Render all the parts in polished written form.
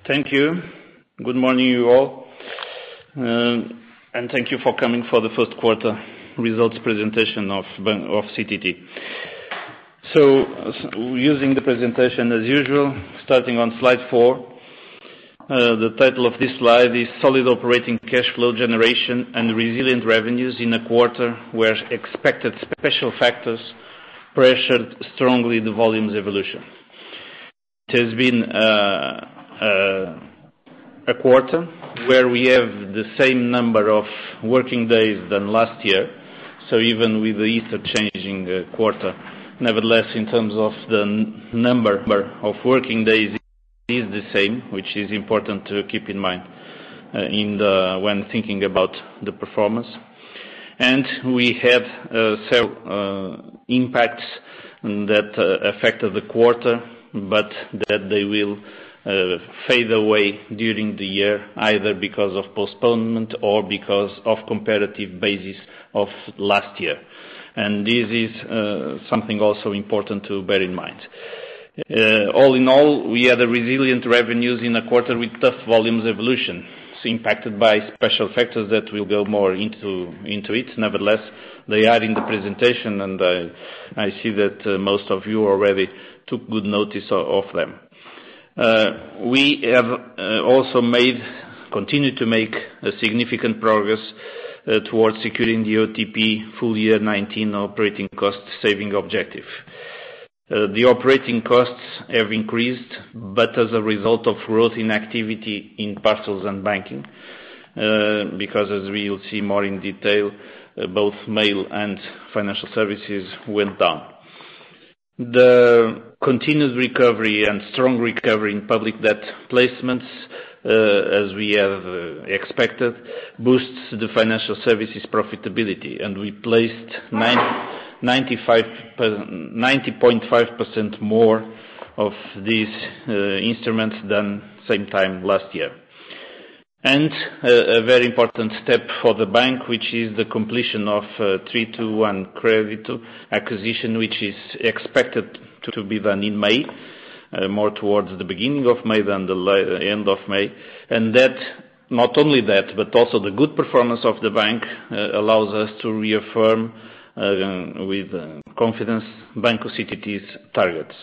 Thank you. Good morning, you all. And thank you for coming for the first quarter results presentation of CTT. So, using the presentation as usual, starting on slide 4, the title of this slide is Solid Operating Cash Flow Generation and Resilient Revenues in a Quarter Where Expected Special Factors Pressured Strongly the Volumes Evolution. It has been a quarter where we have the same number of working days than last year, so even with the Easter changing quarter, nevertheless, in terms of the number of working days is the same, which is important to keep in mind when thinking about the performance. And we had several impacts that affected the quarter, but that they will fade away during the year, either because of postponement or because of comparative basis of last year. And this is something also important to bear in mind. All in all, we had a resilient revenues in a quarter with tough volumes evolution, impacted by special factors that will go more into it. Nevertheless, they are in the presentation, and I see that most of you already took good notice of them. We have also continue to make a significant progress towards securing the OTP full year 19 operating cost saving objective. The operating costs have increased, but as a result of growth in activity in parcels and banking, because as we will see more in detail, both mail and financial services went down. The continued recovery and strong recovery in public debt placements, as we have expected, boosts the financial services profitability, and we placed 90.5% more of these instruments than same time last year. And a very important step for the bank, which is the completion of 321 Crédito acquisition, which is expected to be done in May, more towards the beginning of May than the end of May. And that, not only that, but also the good performance of the bank allows us to reaffirm with confidence Banco CTT's targets.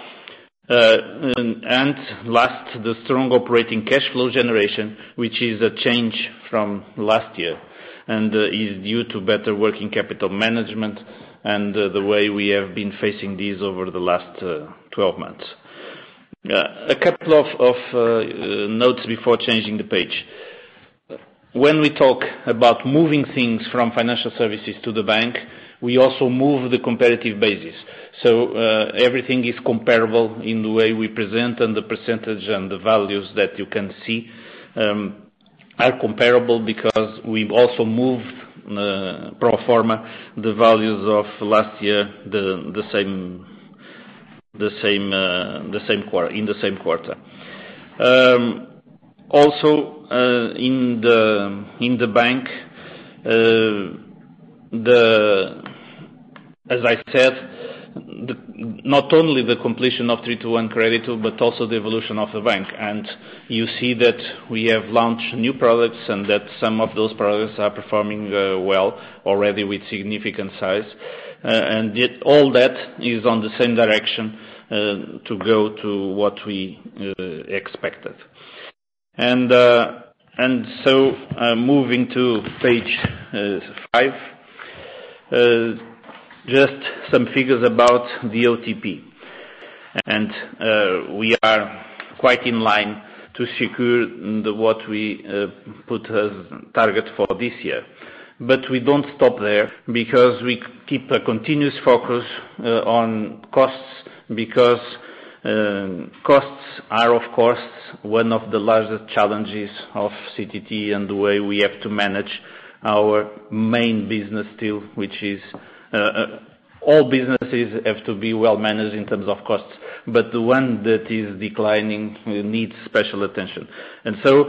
And last, the strong operating cash flow generation, which is a change from last year, and is due to better working capital management and the way we have been facing these over the last 12 months. A couple of notes before changing the page. When we talk about moving things from financial services to the bank, we also move the comparative basis. So everything is comparable in the way we present, and the percentage and the values that you can see are comparable because we've also moved pro forma the values of last year the same quarter. Also in the bank, as I said, not only the completion of 321 Crédito, but also the evolution of the bank. And you see that we have launched new products and that some of those products are performing well already with significant size. And yet all that is on the same direction to go to what we expected. And so moving to page 5, just some figures about the OTP. And we are quite in line to secure what we put as target for this year. But we don't stop there, because we keep a continuous focus on costs, because costs are, of course, one of the largest challenges of CTT and the way we have to manage our main business still, which is all businesses have to be well managed in terms of costs, but the one that is declining needs special attention. And so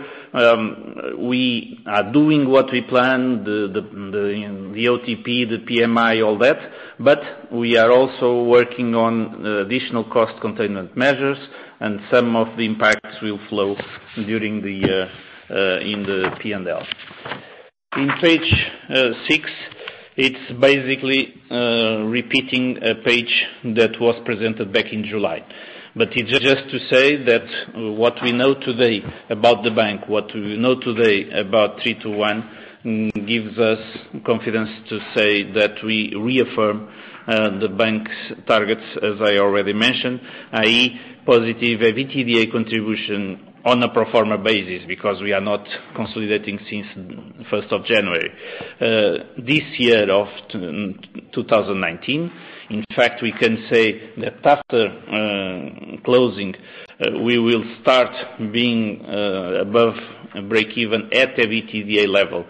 we are doing what we planned, the OTP, the PMI, all that, but we are also working on additional cost containment measures, and some of the impacts will flow during the year in the P&L. In page 6, it's basically repeating a page that was presented back in July. But it's just to say that what we know today about the bank, what we know today about 321, gives us confidence to say that we reaffirm the bank's targets, as I already mentioned, i.e. positive EBITDA contribution on a pro forma basis, because we are not consolidating since 1st of January. This year of 2019, in fact, we can say that after closing, we will start being above break-even at EBITDA level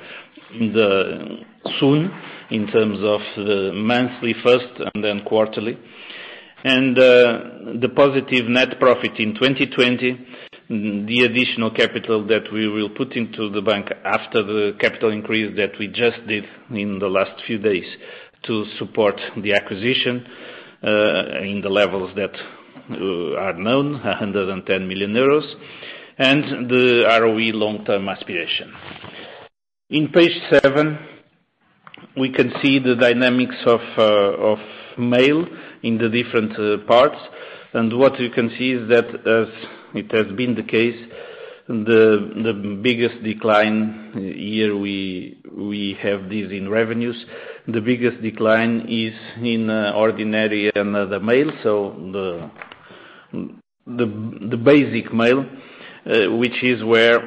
soon, in terms of the monthly first and then quarterly. And the positive net profit in 2020, the additional capital that we will put into the bank after the capital increase that we just did in the last few days to support the acquisition in the levels that are known, 110 million euros, and the ROE long-term aspiration. In page 7, we can see the dynamics of mail in the different parts, and what you can see is that, as it has been the case, the biggest decline here we have this in revenues. The biggest decline is in ordinary and other mail, so the basic mail, which is where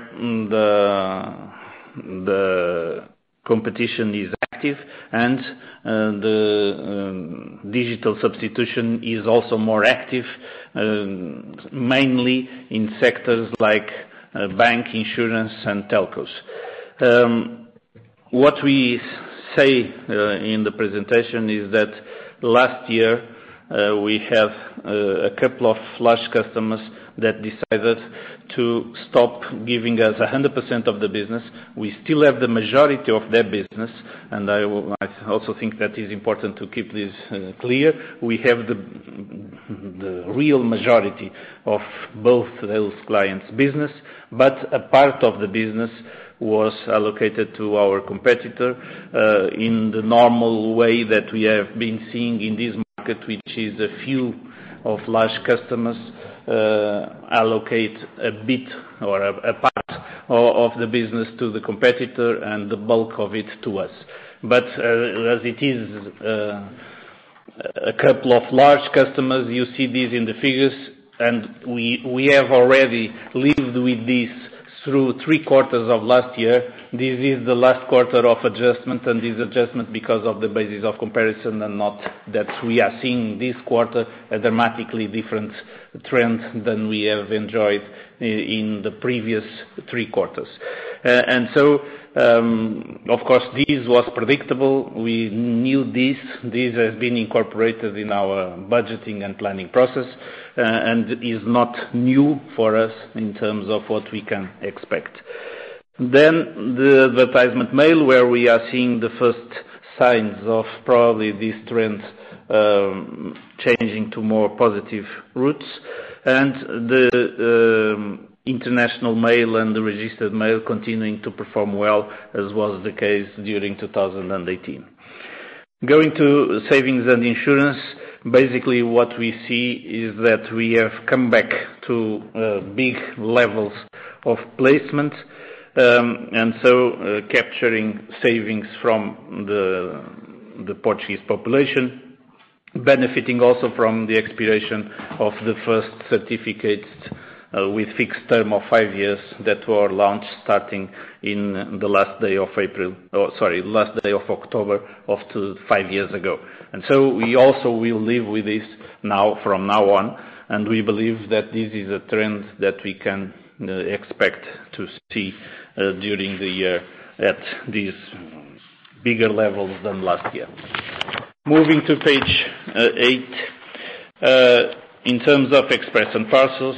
the competition is active, and the digital substitution is also more active, mainly in sectors like bank, insurance, and telcos. What we say in the presentation is that last year we have a couple of large customers that decided to stop giving us 100% of the business. We still have the majority of their business, and I also think that is important to keep this clear. We have the real majority of both those clients' business, but a part of the business was allocated to our competitor in the normal way that we have been seeing in this market, which is a few of large customers allocate a bit or a part of the business to the competitor and the bulk of it to us. But as it is a couple of large customers, you see these in the figures, and we have already lived with this through 3 quarters of last year. This is the last quarter of adjustment, and this adjustment because of the basis of comparison, and not that we are seeing this quarter a dramatically different trend than we have enjoyed in the previous 3 quarters. And so, of course, this was predictable. We knew this. This has been incorporated in our budgeting and planning process, and is not new for us in terms of what we can expect. Then the advertisement mail, where we are seeing the first signs of probably this trend changing to more positive routes, and the international mail and the registered mail continuing to perform well, as was the case during 2018. Going to savings and insurance, basically what we see is that we have come back to big levels of placement, and so capturing savings from the Portuguese population, benefiting also from the expiration of the first certificates with fixed term of 5 years that were launched starting in the last day of October of 5 years ago. And so we also will live with this now, from now on, and we believe that this is a trend that we can expect to see during the year at these bigger levels than last year. Moving to page 8, in terms of Express and Parcels,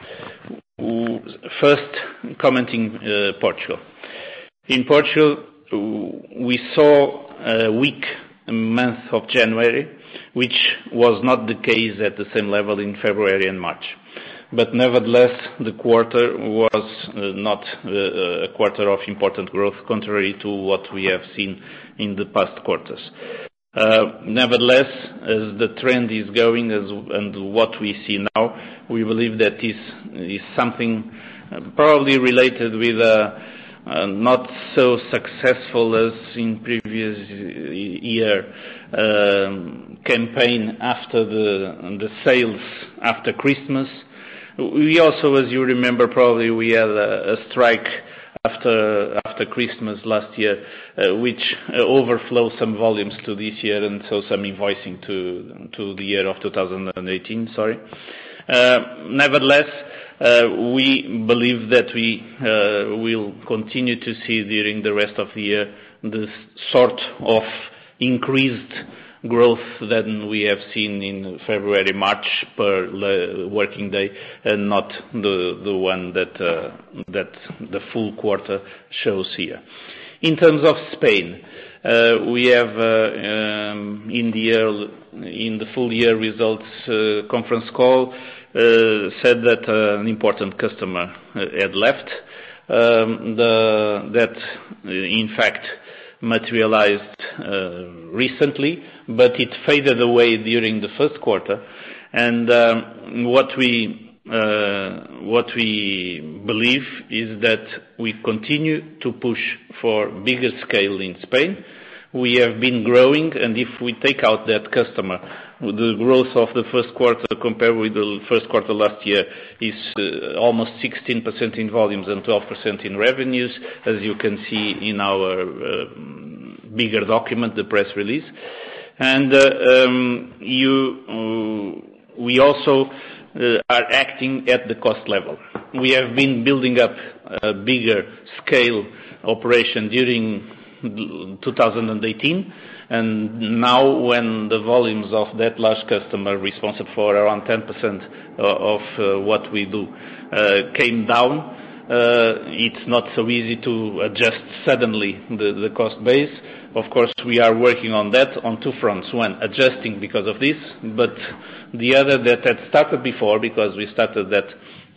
first commenting Portugal. In Portugal, we saw a weak month of January, which was not the case at the same level in February and March. But nevertheless, the quarter was not a quarter of important growth, contrary to what we have seen in the past quarters. Nevertheless, as the trend is going and what we see now, we believe that this is something probably related with not so successful as in previous year campaign after the sales after Christmas. We also, as you remember, probably we had a strike after Christmas last year, which overflowed some volumes to this year and so some invoicing to the year of 2018. Nevertheless, we believe that we will continue to see during the rest of the year this sort of increased growth that we have seen in February, March per working day, and not the one that the full quarter shows here. In terms of Spain, we have in the full year results conference call said that an important customer had left. That in fact materialized recently, but it faded away during the first quarter. And what we believe is that we continue to push for bigger scale in Spain. We have been growing, and if we take out that customer, the growth of the first quarter compared with the first quarter last year is almost 16% in volumes and 12% in revenues, as you can see in our bigger document, the press release. And we also are acting at the cost level. We have been building up a bigger scale operation during 2018, and now when the volumes of that large customer responsible for around 10% of what we do came down, it's not so easy to adjust suddenly the cost base. Of course, we are working on that on two fronts. One, adjusting because of this, but the other that had started before, because we started that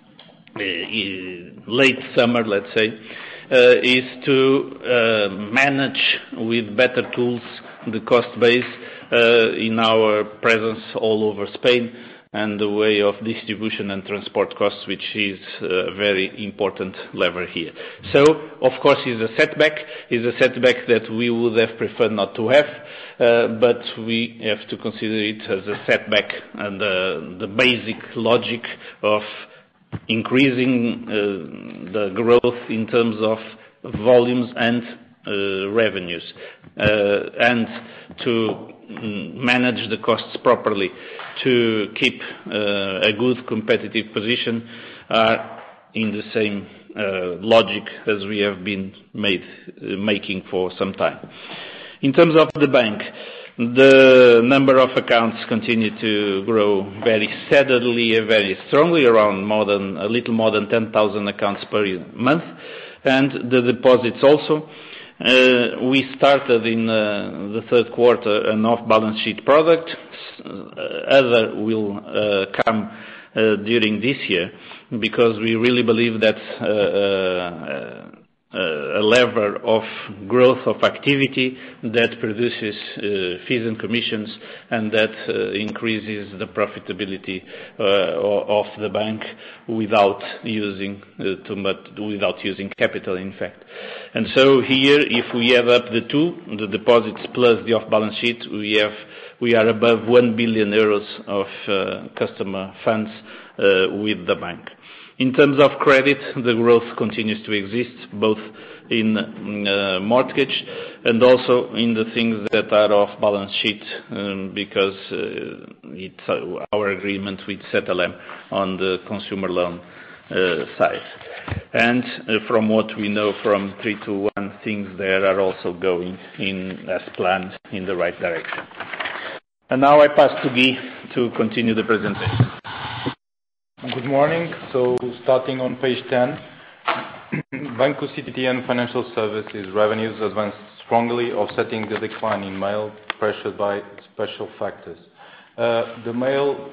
late summer, let's say, is to manage with better tools the cost base in our presence all over Spain and the way of distribution and transport costs, which is a very important lever here. So, of course, is a setback that we would have preferred not to have, but we have to consider it as a setback, and the basic logic of increasing the growth in terms of volumes and revenues, and to manage the costs properly to keep a good competitive position are in the same logic as we have been making for some time. In terms of the bank, the number of accounts continue to grow very steadily and very strongly, around a little more than 10,000 accounts per month, and the deposits also. We started in the third quarter an off-balance sheet product. Other will come during this year, because we really believe that's a lever of growth of activity that produces fees and commissions, and that increases the profitability of the bank without using too much, without using capital, in fact. And so here, if we add up the two, the deposits plus the off-balance sheet, we are above 1 billion euros of customer funds with the bank. In terms of credit, the growth continues to exist, both in mortgage and also in the things that are off balance sheet, because it's our agreement with Cetelem on the consumer loan side. And from what we know from 321, things there are also going in as planned in the right direction. And now I pass to Guy to continue the presentation. Good morning. So starting on page 10, Banco CTT and Financial Services revenues advanced strongly, offsetting the decline in mail pressured by special factors. The mail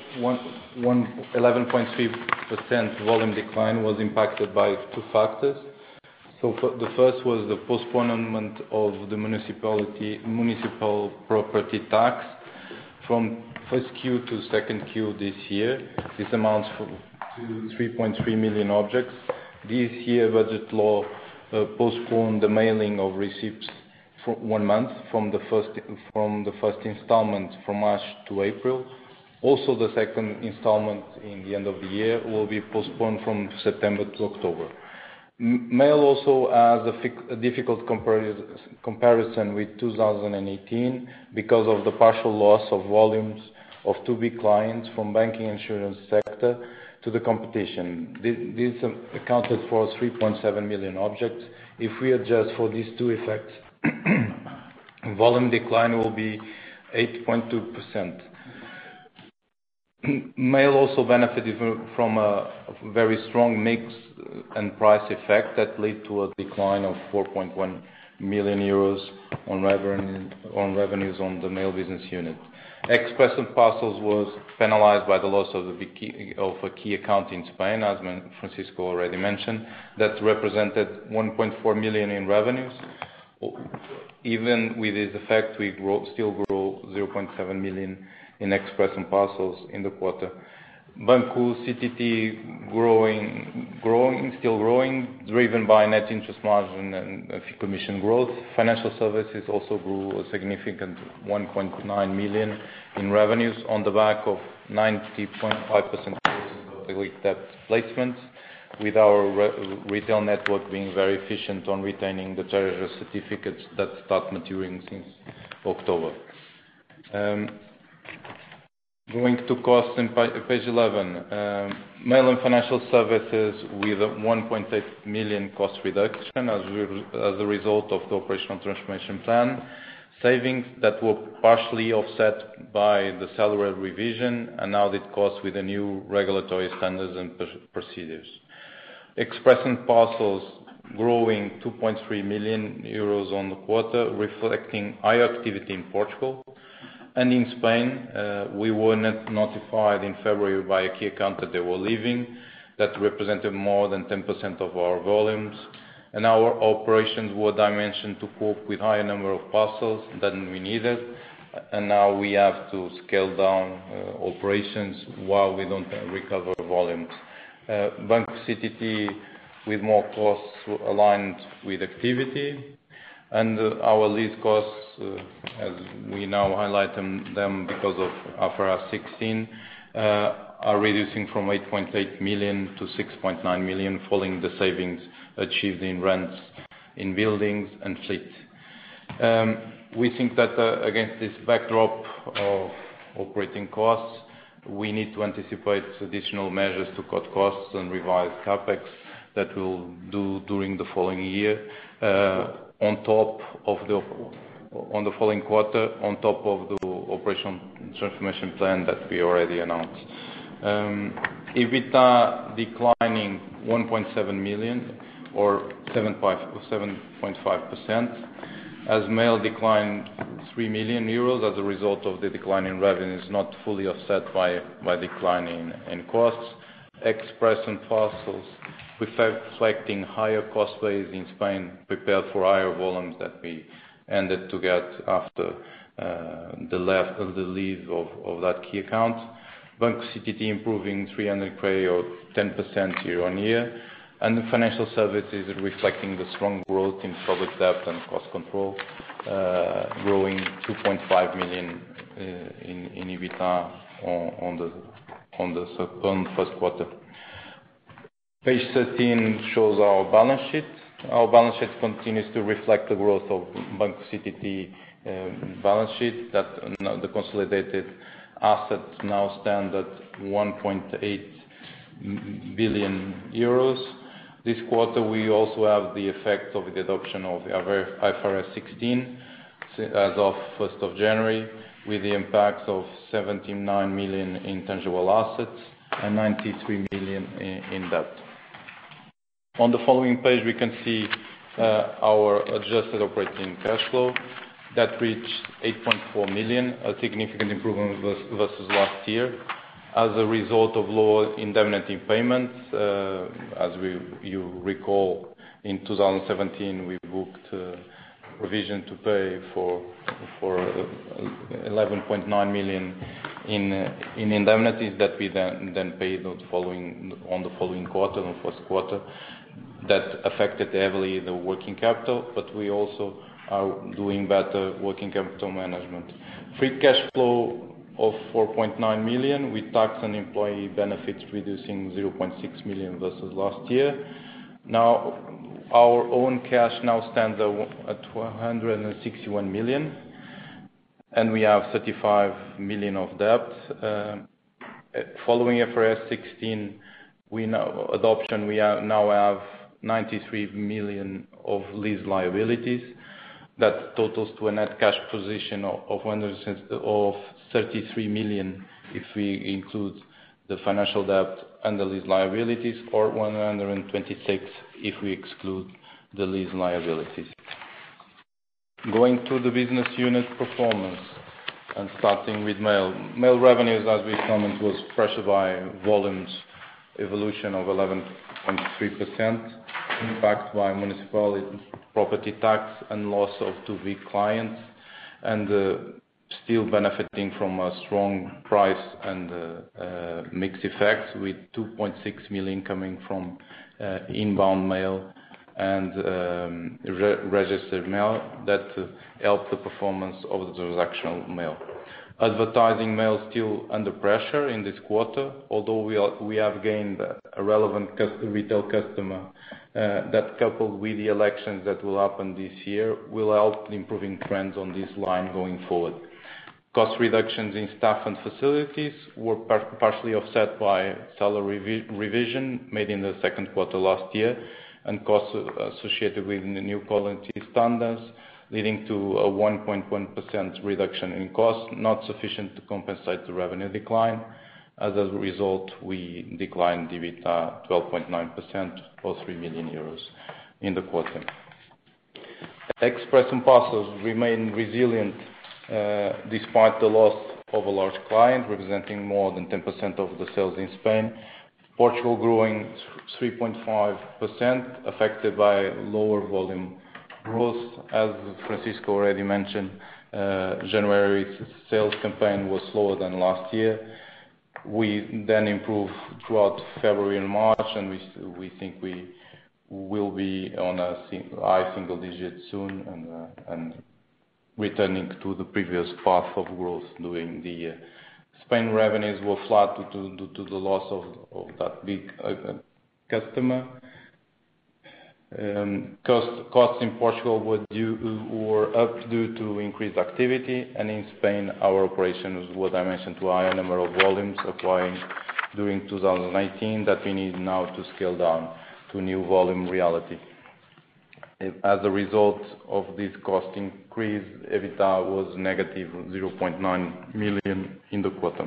11.3% volume decline was impacted by two factors. So the first was the postponement of the municipal property tax from first Q to second Q this year. This amounts to 3.3 million objects. This year, budget law postponed the mailing of receipts for 1 month from the first installment from March to April. Also, the second installment in the end of the year will be postponed from September to October. Mail also has a difficult comparison with 2018 because of the partial loss of volumes of two big clients from banking insurance sector to the competition. This accounted for 3.7 million objects. If we adjust for these two effects, volume decline will be 8.2%. Mail also benefited from a very strong mix and price effect that led to a decline of 4.1 million euros on revenues on the mail business unit. Express and Parcels was penalized by the loss of a key account in Spain, as Francisco already mentioned, that represented 1.4 million in revenues. Even with this effect, we still grow 0.7 million in Express and Parcels in the quarter. Banco CTT still growing, driven by net interest margin and fee commission growth. Financial Services also grew a significant 1.9 million in revenues on the back of 90.5% of debt placements, with our retail network being very efficient on retaining the treasury certificates that start maturing since October. Going to costs in page 11, Mail and Financial Services with a 1.8 million cost reduction as a result of the operational transformation plan, savings that were partially offset by the salary revision and audit costs with the new regulatory standards and procedures. Express and Parcels growing 2.3 million euros on the quarter, reflecting higher activity in Portugal. And in Spain, we were notified in February by a key account that they were leaving. That represented more than 10% of our volumes. And our operations were dimensioned to cope with higher number of parcels than we needed. And now we have to scale down operations while we don't recover volumes. Banco CTT with more costs aligned with activity. And our lease costs, as we now highlight them because of IFRS 16, are reducing from 8.8 million to 6.9 million, following the savings achieved in rents, in buildings and fleet. We think that against this backdrop of operating costs, we need to anticipate additional measures to cut costs and revise CapEx that we'll do during the following year. On the following quarter, on top of the operational transformation plan that we already announced. EBITDA declining 1.7 million or 7.5%, as mail declined 3 million euros as a result of the decline in revenues, not fully offset by decline in costs. Express and Parcels reflecting higher cost base in Spain, prepared for higher volumes that we ended to get after the leave of that key account. Banco CTT improving 300k or 10% year on year, and the Financial Services reflecting the strong growth in public debt and cost control, growing 2.5 million in EBITDA on the first quarter. Page 13 shows our balance sheet. Our balance sheet continues to reflect the growth of Banco CTT balance sheet, that the consolidated assets now stand at 1.8 billion euros. This quarter we also have the effect of the adoption of IFRS 16. as of 1st of January, with the impacts of 79 million in tangible assets and 93 million in debt. On the following page, we can see our adjusted operating cash flow that reached 8.4 million, a significant improvement versus last year, as a result of lower indemnity payments. As you recall, in 2017 we booked provision to pay for 11.9 million in indemnities that we then paid on the following quarter, on first quarter. That affected heavily the working capital, but we also are doing better working capital management. Free cash flow of 4.9 million, with tax and employee benefits reducing 0.6 million versus last year. Now, our own cash now stands at 161 million, and we have 35 million of debt. Following IFRS 16 adoption, we now have 93 million of lease liabilities. That totals to a net cash position of 33 million if we include the financial debt and the lease liabilities, or 126 if we exclude the lease liabilities. Going to the business unit performance and starting with mail. Mail revenues, as we commented, was pressured by volumes evolution of 11.3%, impacted by municipality property tax and loss of two big clients, and still benefiting from a strong price and mix effects, with 2.6 million coming from inbound mail and registered mail that helped the performance of the transactional mail. Advertising mail still under pressure in this quarter, although we have gained a relevant retail customer that, coupled with the elections that will happen this year, will help improving trends on this line going forward. Cost reductions in staff and facilities were partially offset by salary revision made in the second quarter last year, and costs associated with the new quality standards, leading to a 1.1% reduction in cost, not sufficient to compensate the revenue decline. As a result, we declined EBITDA 12.9%, or 3 million euros in the quarter. Express and parcels remain resilient despite the loss of a large client representing more than 10% of the sales in Spain. Portugal growing 3.5%, affected by lower volume growth. As Francisco already mentioned, January sales campaign was slower than last year. We then improved throughout February and March, and we think we will be on a high single digit soon, and returning to the previous path of growth during the year. Spain revenues were flat due to the loss of that big customer. Costs in Portugal were up due to increased activity, and in Spain, our operations were dimensioned to a higher number of volumes acquiring during 2019 that we need now to scale down to new volume reality. As a result of this cost increase, EBITDA was negative 0.9 million in the quarter.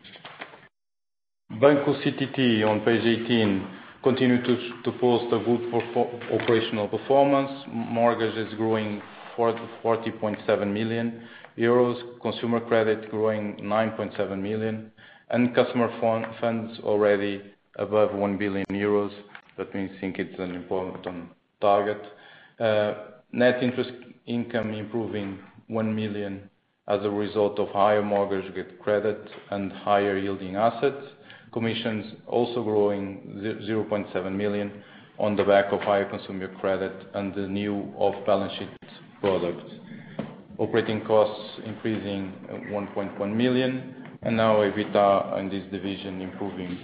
Banco CTT on page 18 continued to post a good operational performance. Mortgages growing 40.7 million euros, consumer credit growing 9.7 million, and customer funds already above 1 billion euros. That means I think it's an important target. Net interest income improving 1 million as a result of higher mortgage credit and higher yielding assets. Commissions also growing 0.7 million on the back of higher consumer credit and the new off-balance sheet products. Operating costs increasing 1.1 million, and now EBITDA in this division improving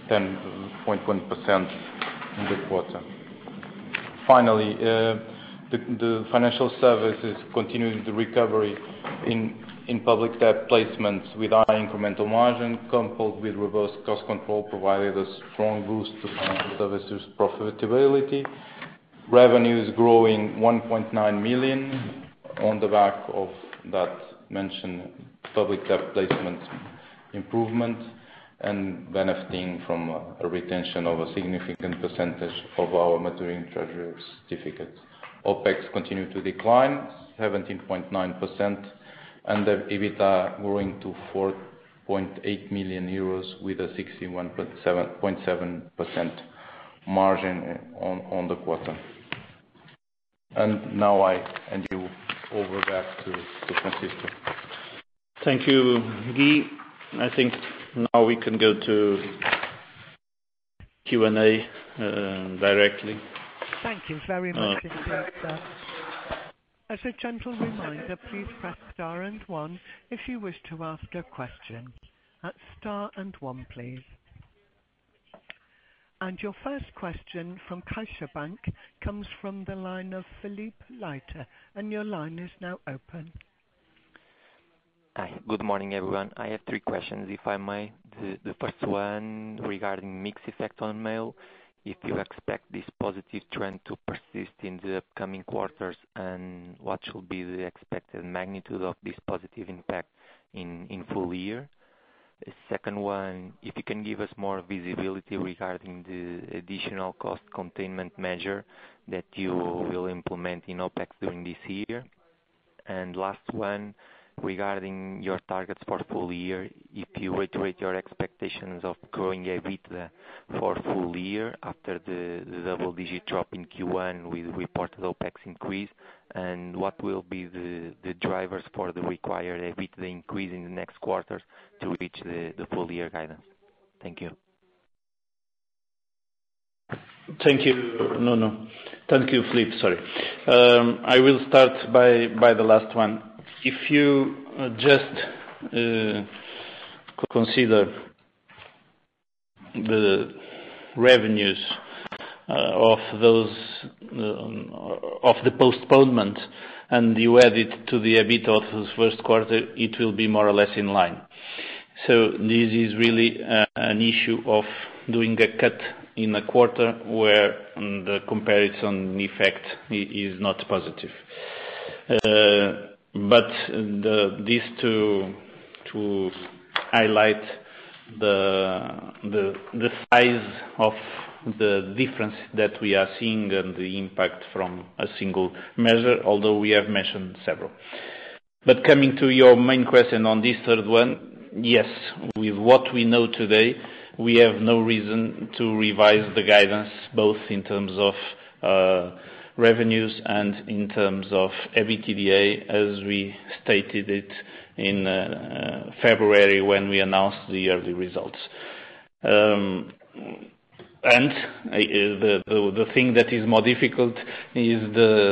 10.1% in the quarter. Finally, the financial services continued the recovery in public debt placements with high incremental margin, coupled with robust cost control, provided a strong boost to financial services profitability. Revenues growing 1.9 million, on the back of that mentioned public debt placement improvement and benefiting from a retention of a significant percentage of our maturing treasury certificates. OpEx continued to decline 17.9%, and the EBITDA growing to 4.8 million euros with a 61.7% margin on the quarter. And now I hand you over back to Francisco. Thank you, Guy. I think now we can go to Q&A directly. Thank you very much indeed, sir. As a gentle reminder, please press star and one if you wish to ask a question. That's star and one, please. And your first question from CaixaBank comes from the line of Philippe Leiter, and your line is now open. Hi, good morning, everyone. I have three questions, if I may. The first one regarding mix effect on mail. If you expect this positive trend to persist in the upcoming quarters, and what should be the expected magnitude of this positive impact in full year? The second one, if you can give us more visibility regarding the additional cost containment measure that you will implement in OpEx during this year. And last one, regarding your targets for full year, if you reiterate your expectations of growing EBITDA for full year after the double-digit drop in Q1 with reported OpEx increase, and what will be the drivers for the required EBITDA increase in the next quarters to reach the full year guidance? Thank you. Thank you. No. Thank you, Philippe. Sorry. I will start by the last one. If you just consider the revenues of the postponement and you add it to the EBITDA of the first quarter, it will be more or less in line. So this is really an issue of doing a cut in a quarter where the comparison effect is not positive. But this to highlight the size of the difference that we are seeing and the impact from a single measure, although we have mentioned several. But coming to your main question on this third one, yes, with what we know today, we have no reason to revise the guidance, both in terms of revenues and in terms of EBITDA, as we stated it in February when we announced the early results. And the thing that is more difficult is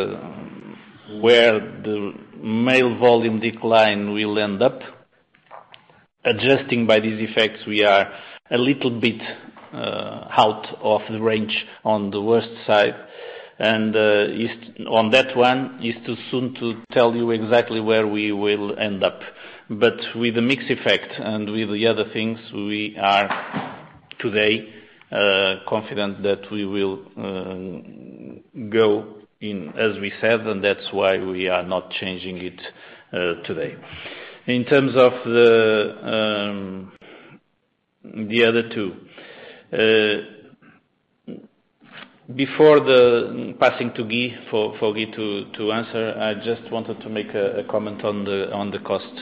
where the mail volume decline will end up. Adjusting by these effects, we are a little bit out of the range on the worst side. And on that one, it's too soon to tell you exactly where we will end up. But with the mix effect and with the other things, we are today confident that we will go in as we said, and that's why we are not changing it today. In terms of the other two, before passing to Guy for Guy to answer, I just wanted to make a comment on the cost.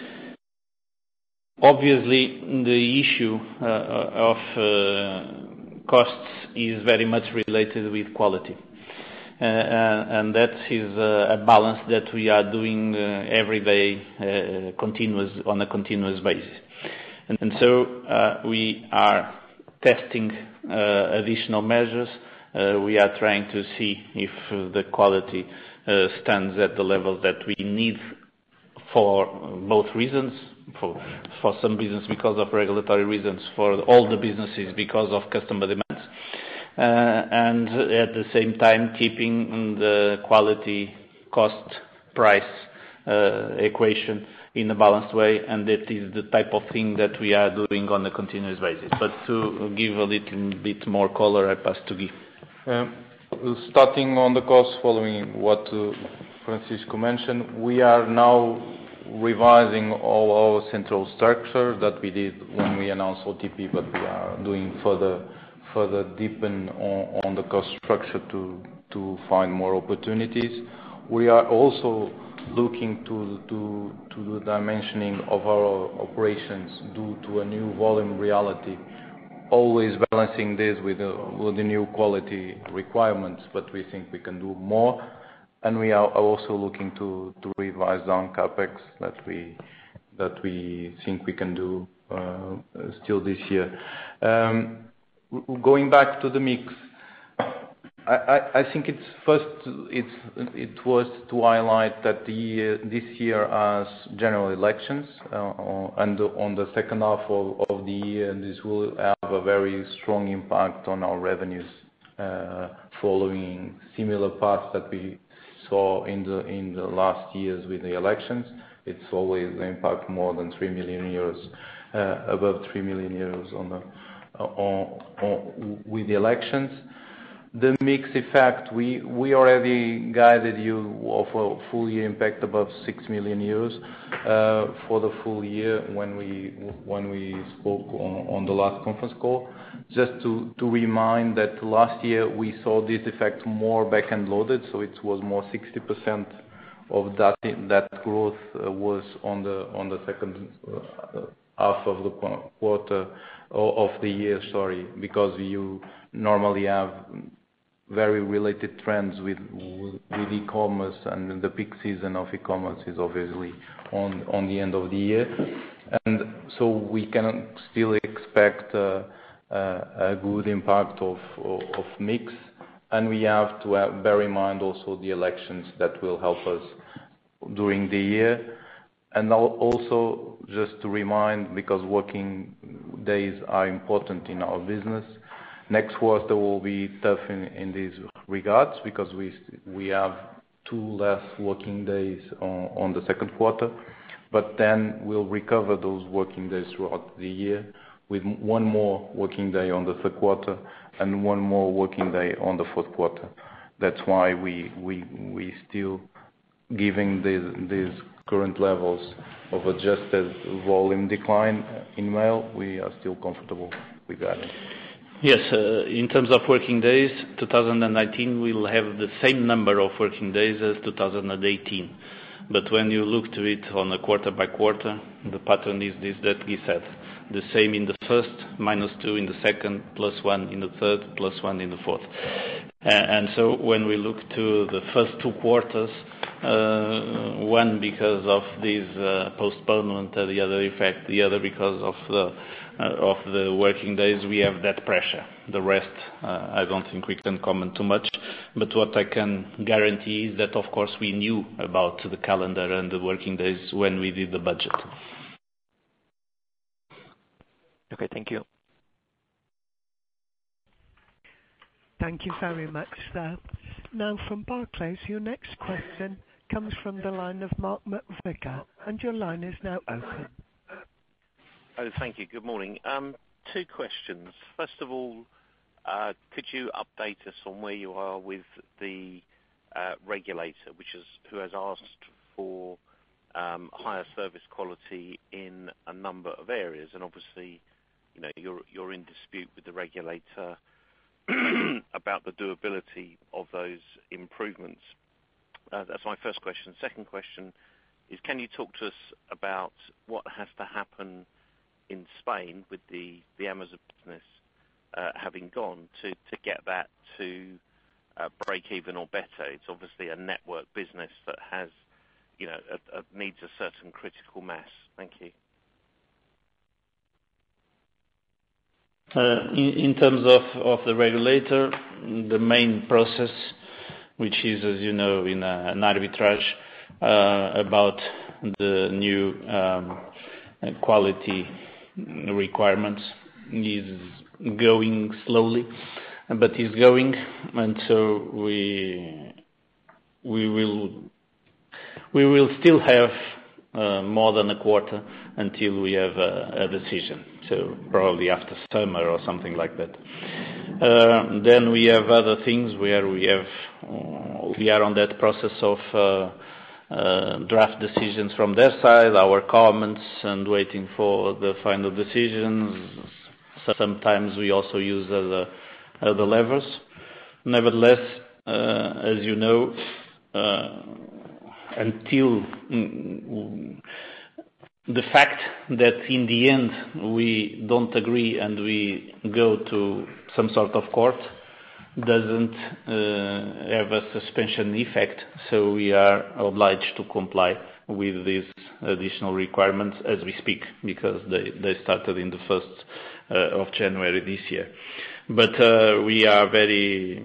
Obviously, the issue of costs is very much related with quality. And that is a balance that we are doing every day on a continuous basis. And so we are testing additional measures. We are trying to see if the quality stands at the level that we need for both reasons, for some business because of regulatory reasons, for all the businesses because of customer demands. And at the same time keeping the quality cost price equation in a balanced way, and that is the type of thing that we are doing on a continuous basis. But to give a little bit more color, I pass to Guy. Starting on the cost, following what Francisco mentioned, we are now revising all our central structure that we did when we announced OTP, but we are doing further deepen on the cost structure to find more opportunities. We are also looking to the dimensioning of our operations due to a new volume reality, always balancing this with the new quality requirements, but we think we can do more. And we are also looking to revise down CapEx that we think we can do still this year. Going back to the mix, I think it was to highlight that this year as general elections, and on the second half of the year, this will have a very strong impact on our revenues, following similar paths that we saw in the last years with the elections. It's always the impact more than 3 million euros, above 3 million euros with the elections. The mix effect, we already guided you of a full year impact above 6 million euros for the full year when we spoke on the last conference call. Just to remind that last year we saw this effect more back-end loaded, so it was more 60% of that growth was on the second half of the quarter of the year, sorry, because you normally have very related trends with e-commerce, and the peak season of e-commerce is obviously on the end of the year. And so we can still expect a good impact of mix, and we have to bear in mind also the elections that will help us during the year. And also just to remind, because working days are important in our business, next quarter will be tough in these regards because we have 2 less working days on the second quarter, but then we'll recover those working days throughout the year with 1 more working day on the third quarter and 1 more working day on the fourth quarter. That's why we still giving these current levels of adjusted volume decline in mail. We are still comfortable with that. Yes, in terms of working days, 2019 will have the same number of working days as 2018. But when you look to it on a quarter by quarter, the pattern is this that we said. The same in the first, -2 in the second, +1 in the third, +1 in the fourth. And so when we look to the first 2 quarters, one because of this postponement, the other effect, the other because of the working days, we have that pressure. The rest, I don't think we can comment too much. But what I can guarantee is that, of course, we knew about the calendar and the working days when we did the budget. Okay, thank you. Thank you very much, sir. Now from Barclays, your next question comes from the line of Mark McVicar, and your line is now open. Oh, thank you. Good morning. 2 questions. First of all, could you update us on where you are with the regulator, who has asked for higher service quality in a number of areas, and obviously, you're in dispute with the regulator about the doability of those improvements. That's my first question. Second question is, can you talk to us about what has to happen in Spain with the Amazon business having gone to get that to break even or better? It's obviously a network business that has, needs a certain critical mass. Thank you. In terms of the regulator, the main process, which is, as you know, in an arbitrage about the new quality requirements, is going slowly, but is going, and so we will still have more than a quarter until we have a decision. So probably after summer or something like that. Then we have other things where we are on that process of draft decisions from their side, our comments, and waiting for the final decisions. Sometimes we also use other levers. Nevertheless, as you know, until the fact that in the end we don't agree and we go to some sort of court doesn't have a suspension effect, so we are obliged to comply with these additional requirements as we speak, because they started in the 1st of January this year. But we are very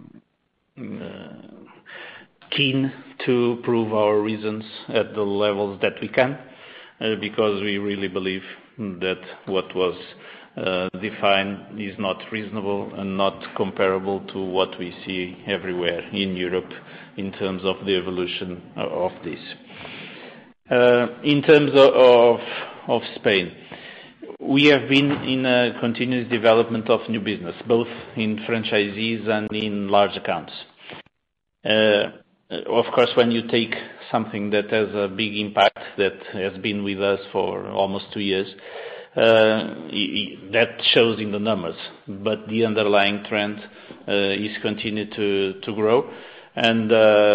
keen to prove our reasons at the levels that we can, because we really believe that what was defined is not reasonable and not comparable to what we see everywhere in Europe in terms of the evolution of this. In terms of Spain, we have been in a continuous development of new business, both in franchisees and in large accounts. Of course, when you take something that has a big impact, that has been with us for almost 2 years, that shows in the numbers. But the underlying trend is continuing to grow, and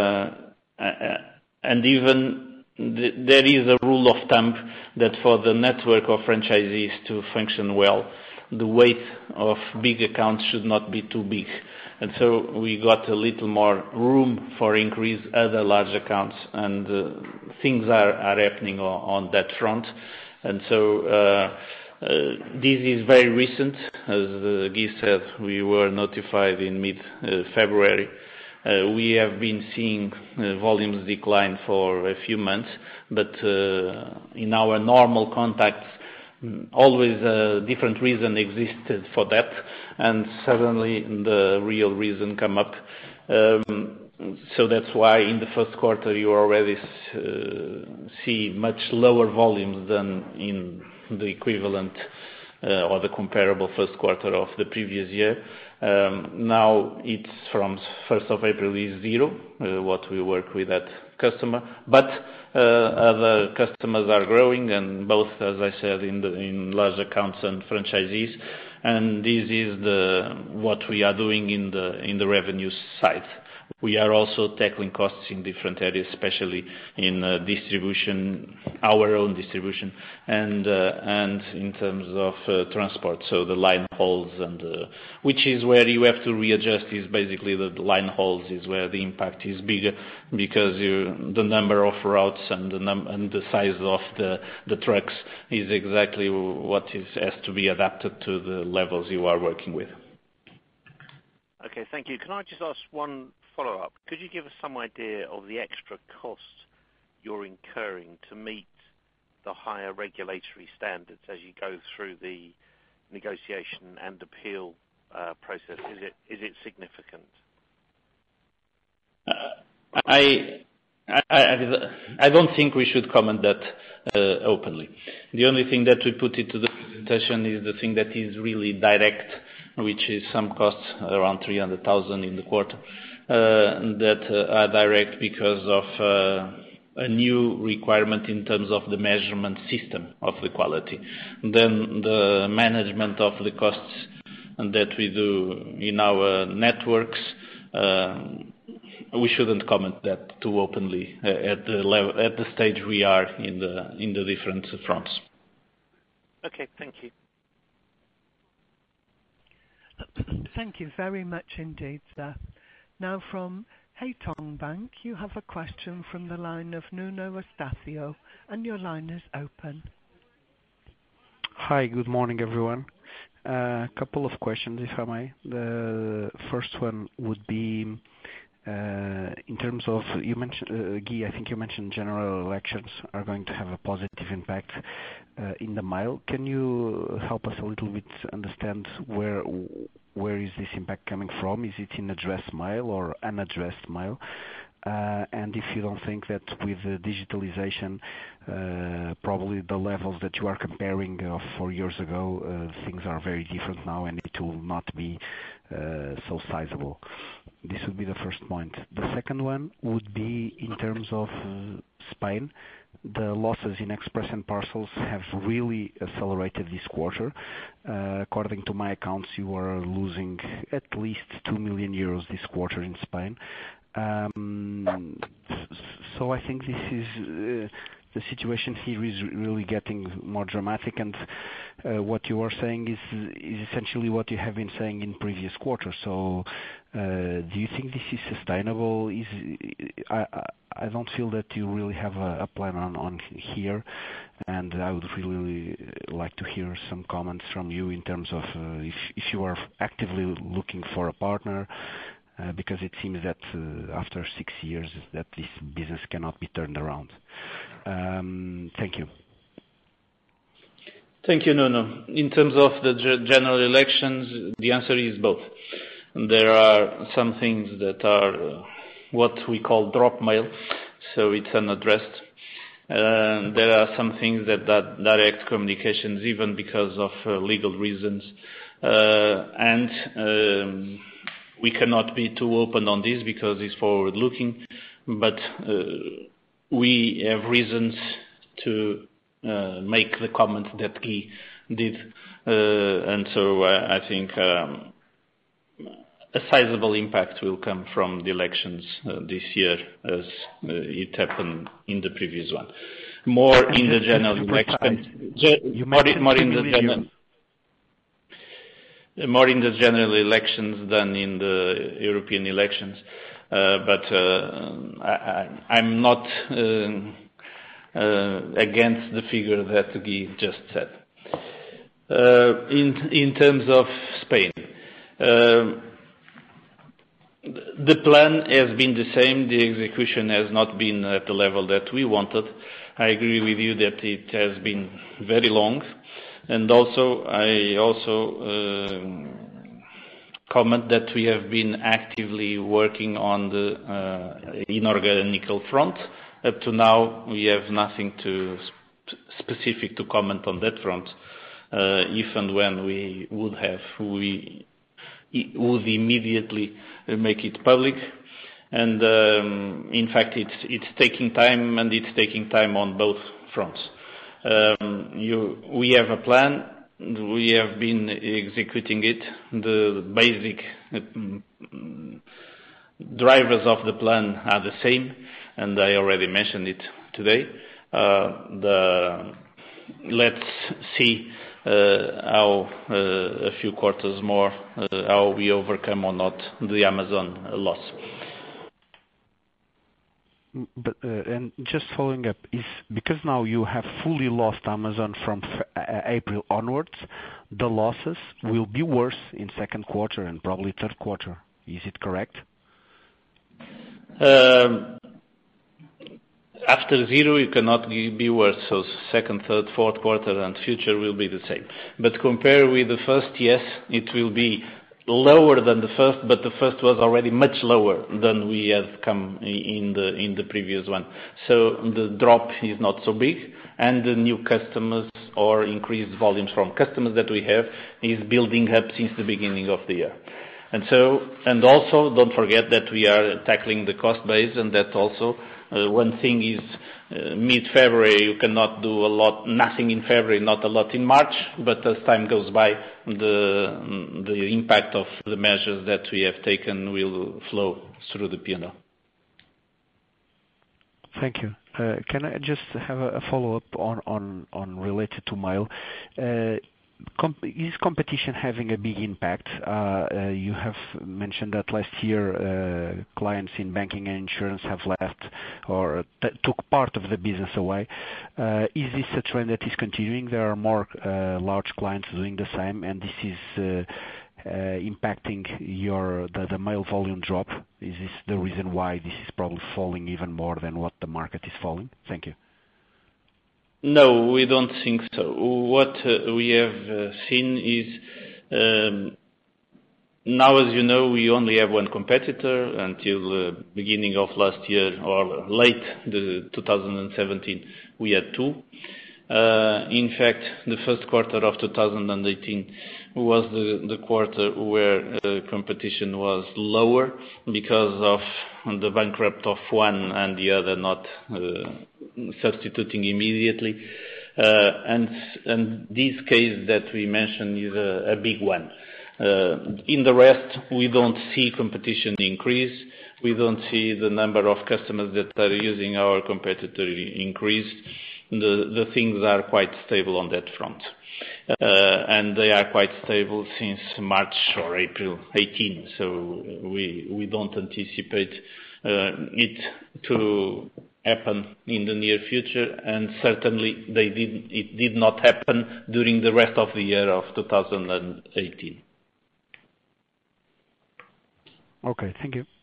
even there is a rule of thumb that for the network of franchisees to function well, the weight of big accounts should not be too big. And so we got a little more room for increase other large accounts, and things are happening on that front. And so this is very recent. As Guy said, we were notified in mid-February. We have been seeing volumes decline for a few months, but in our normal contacts, always a different reason existed for that, and suddenly the real reason come up. So that's why in the first quarter you already see much lower volumes than in the equivalent or the comparable first quarter of the previous year. Now it's from 1st of April is 0, what we work with that customer, but other customers are growing, and both, as I said, in large accounts and franchisees, and this is what we are doing in the revenue side. We are also tackling costs in different areas, especially in distribution, our own distribution, and in terms of transport. So the line hauls, and which is where you have to readjust. Is basically the line hauls is where the impact is bigger, because the number of routes and the size of the trucks is exactly what has to be adapted to the levels you are working with. Okay, thank you. Can I just ask one follow-up? Could you give us some idea of the extra cost you're incurring to meet the higher regulatory standards as you go through the negotiation and appeal process? Is it significant? I don't think we should comment that openly. The only thing that we put into the presentation is the thing that is really direct, which is some costs around 300,000 in the quarter, that are direct because of a new requirement in terms of the measurement system of the quality. Then the management of the costs that we do in our networks, we shouldn't comment that too openly at the stage we are in the different fronts. Okay, thank you. Thank you very much indeed, sir. Now from Haitong Bank, you have a question from the line of Nuno Estacio, and your line is open. Hi, good morning, everyone. A couple of questions, if I may. The first one would be in terms of, you mentioned, Guy, I think you mentioned general elections are going to have a positive impact in the mile. Can you help us a little bit understand where is this impact coming from? Is it in addressed mile or unaddressed mile? and if you don't think that with the digitalization, probably the levels that you are comparing 4 years ago, things are very different now, and it will not be so sizable. This would be the first point. The second one would be in terms of Spain. The losses in Express and Parcels have really accelerated this quarter. According to my accounts, you are losing at least 2 million euros this quarter in Spain. So I think this is the situation here is really getting more dramatic, and what you are saying is essentially what you have been saying in previous quarters. So do you think this is sustainable? I don't feel that you really have a plan on here, and I would really like to hear some comments from you in terms of if you are actively looking for a partner, because it seems that after 6 years that this business cannot be turned around. Thank you. Thank you, Nuno. In terms of the general elections, the answer is both. There are some things that are what we call drop mail, so it's unaddressed. There are some things that direct communications, even because of legal reasons, and we cannot be too open on this because it's forward-looking, but we have reasons to make the comment that Guy did, and so I think a sizable impact will come from the elections this year, as it happened in the previous one. More in the general election. More in the general elections than in the European elections, but I'm not against the figure that Guy just said. In terms of Spain, the plan has been the same. The execution has not been at the level that we wanted. I agree with you that it has been very long. And also, I comment that we have been actively working on the inorganic front. Up to now, we have nothing specific to comment on that front. If and when we would have, we would immediately make it public. And in fact, it's taking time, and it's taking time on both fronts. We have a plan. We have been executing it. The basic drivers of the plan are the same, and I already mentioned it today. Let's see how a few quarters more, how we overcome or not the Amazon loss. But and just following up, is because now you have fully lost Amazon from April onwards, the losses will be worse in second quarter and probably third quarter. Is it correct? After zero, it cannot be worse. So second, third, fourth quarter, and future will be the same. But compare with the first, yes, it will be lower than the first, but the first was already much lower than we had come in the previous one. So the drop is not so big, and the new customers or increased volumes from customers that we have is building up since the beginning of the year. And also don't forget that we are tackling the cost base, and that also one thing is mid-February you cannot do nothing in February, not a lot in March, but as time goes by, the impact of the measures that we have taken will flow through the P&L. Thank you. Can I just have a follow-up on related to mail? Is competition having a big impact? You have mentioned that last year clients in banking and insurance have left or took part of the business away. Is this a trend that is continuing? There are more large clients doing the same, and this is impacting the mail volume drop. Is this the reason why this is probably falling even more than what the market is falling? Thank you. No, we don't think so. What we have seen is Now, as you know, we only have one competitor. Until the beginning of last year or late 2017, we had two. In fact, the first quarter of 2018 was the quarter where competition was lower because of the bankrupt of one and the other not substituting immediately. And this case that we mentioned is a big one. In the rest, we don't see competition increase. We don't see the number of customers that are using our competitor increase. The things are quite stable on that front. And they are quite stable since March or April 18. So we don't anticipate it to happen in the near future, and certainly it did not happen during the rest of the year of 2018. Okay, thank you.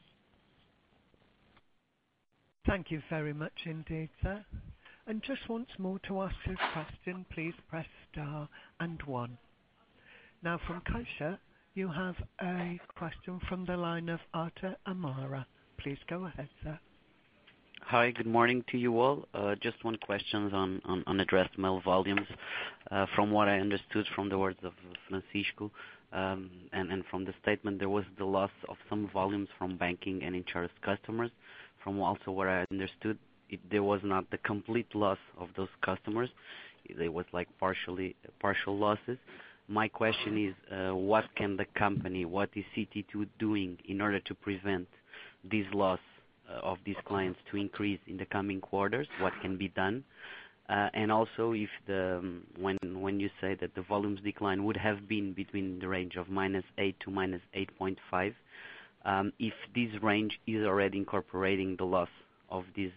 Thank you very much indeed, sir. And just once more, to ask a question, please press star and one. Now from Caixa, you have a question from the line of Arthur Amara. Please go ahead, sir. Hi, good morning to you all. Just one question on addressed mail volumes. From what I understood from the words of Francisco, and from the statement, there was the loss of some volumes from banking and insurance customers. From also what I understood, there was not the complete loss of those customers. There was like partial losses. My question is, what can the company, what is CT2 doing in order to prevent this loss of these clients to increase in the coming quarters? What can be done? And also, if when you say that the volumes decline would have been between the range of -8 to -8.5, if this range is already incorporating the loss of this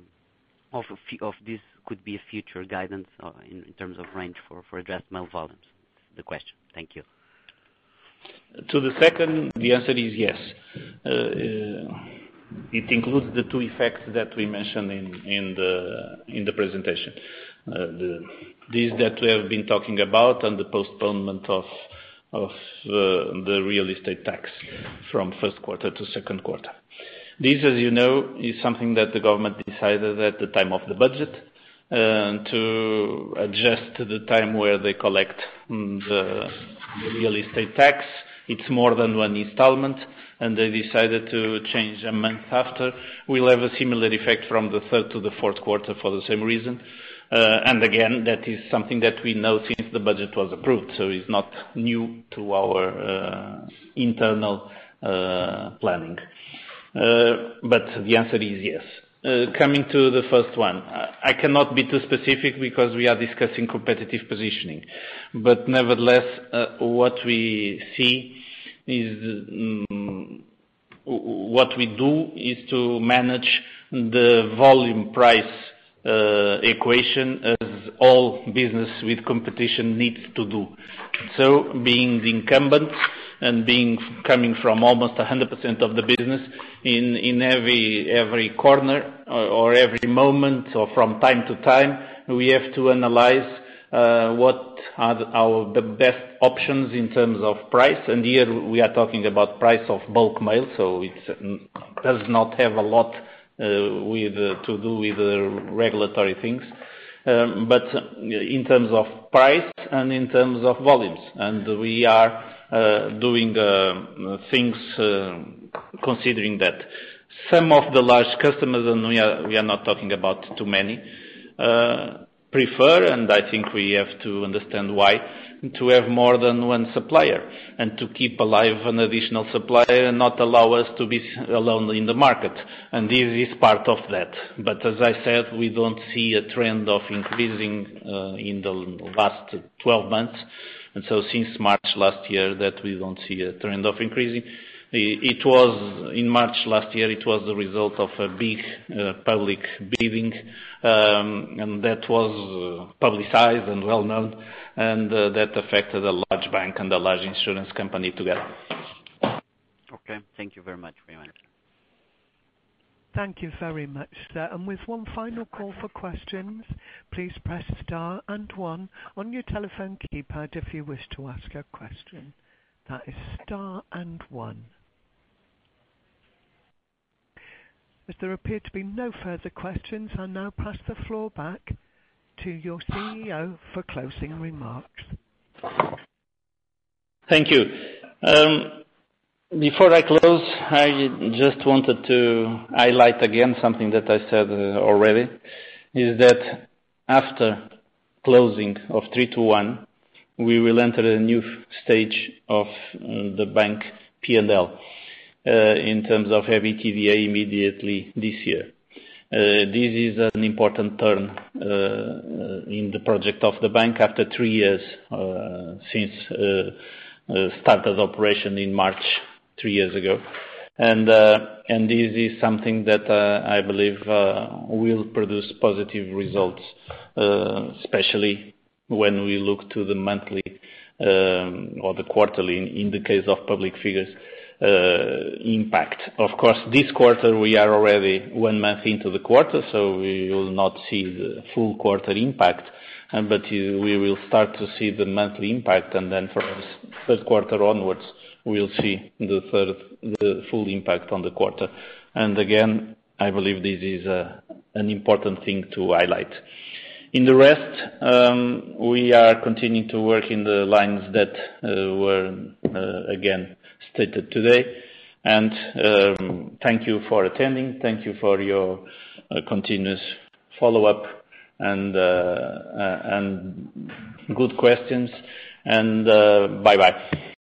this could be a future guidance in terms of range for addressed mail volumes. The question. Thank you. To the second, the answer is yes. It includes the two effects that we mentioned in the presentation. These that we have been talking about, and the postponement of the real estate tax from first quarter to second quarter. This, as you know, is something that the government decided at the time of the budget to adjust to the time where they collect the real estate tax. It's more than one installment, and they decided to change a month after. We'll have a similar effect from the third to the fourth quarter for the same reason. And again, that is something that we know since the budget was approved, so it's not new to our internal planning. But the answer is yes. Coming to the first one, I cannot be too specific because we are discussing competitive positioning. But nevertheless, what we see is what we do is to manage the volume price equation as all business with competition needs to do. So being the incumbent and coming from almost 100% of the business in every corner or every moment or from time to time, we have to analyze what are the best options in terms of price. And here we are talking about price of bulk mail, so it does not have a lot to do with regulatory things. But in terms of price and in terms of volumes. And we are doing things considering that. Some of the large customers, and we are not talking about too many, prefer, and I think we have to understand why, to have more than one supplier and to keep alive an additional supplier and not allow us to be alone in the market. And this is part of that. But as I said, we don't see a trend of increasing in the last 12 months. And so since March last year that we don't see a trend of increasing. It was, in March last year, it was the result of a big public bidding, and that was publicized and well known, and that affected a large bank and a large insurance company together. Okay, thank you very much for your answer. Thank you very much, sir. And with one final call for questions, please press star and one on your telephone keypad if you wish to ask a question. That is star and 1. As there appear to be no further questions, I now pass the floor back to your CEO for closing remarks. Thank you. Before I close, I just wanted to highlight again something that I said already, is that after closing of 321, we will enter a new stage of the bank P&L in terms of EBITDA immediately this year. This is an important turn in the project of the bank after 3 years since started operation in March 3 years ago. And this is something that I believe will produce positive results, especially when we look to the monthly or the quarterly, in the case of public figures, impact. Of course, this quarter we are already 1 month into the quarter, so we will not see the full quarter impact, but we will start to see the monthly impact, and then from the third quarter onwards, we'll see the full impact on the quarter. And again, I believe this is an important thing to highlight. In the rest, we are continuing to work in the lines that were again stated today. And thank you for attending. Thank you for your continuous follow-up and good questions. And bye-bye.